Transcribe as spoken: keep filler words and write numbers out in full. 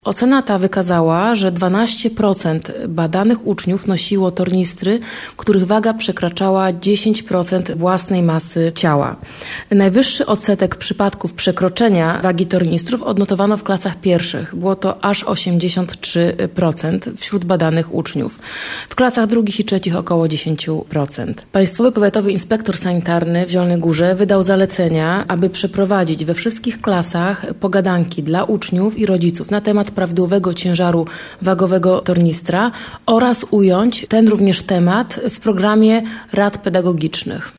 Ocena ta wykazała, że dwanaście procent badanych uczniów nosiło tornistry, których waga przekraczała dziesięć procent własnej masy ciała. Najwyższy odsetek przypadków przekroczenia wagi tornistrów odnotowano w klasach pierwszych. Było to aż osiemdziesiąt trzy procent wśród badanych uczniów. W klasach drugich i trzecich około dziesięć procent. Państwowy Powiatowy Inspektor Sanitarny w Zielonej Górze wydał zalecenia, aby przeprowadzić we wszystkich klasach pogadanki dla uczniów i rodziców na temat prawidłowego ciężaru wagowego tornistra oraz ująć ten również temat w programie rad pedagogicznych.